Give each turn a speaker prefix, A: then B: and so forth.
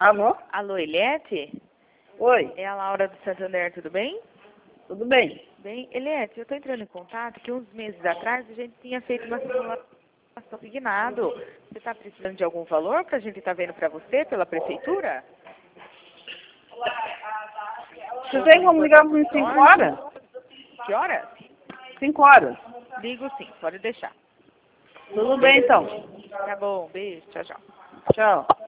A: Alô?
B: Alô, Eliette?
A: Oi,
B: É a Laura do Santander, tudo bem?
A: tudo bem?
B: Bem, Eliette, eu estou entrando em contato que uns meses atrás a gente tinha feito uma simulação assignado. Você está precisando de algum valor para a gente estar vendo para você pela prefeitura?
A: Você tem como ligar por 5 horas?
B: Que horas?
A: 5 horas.
B: Ligo sim, pode deixar.
A: Tudo bem, então.
B: Tá bom, beijo, tchau, tchau.
A: Tchau.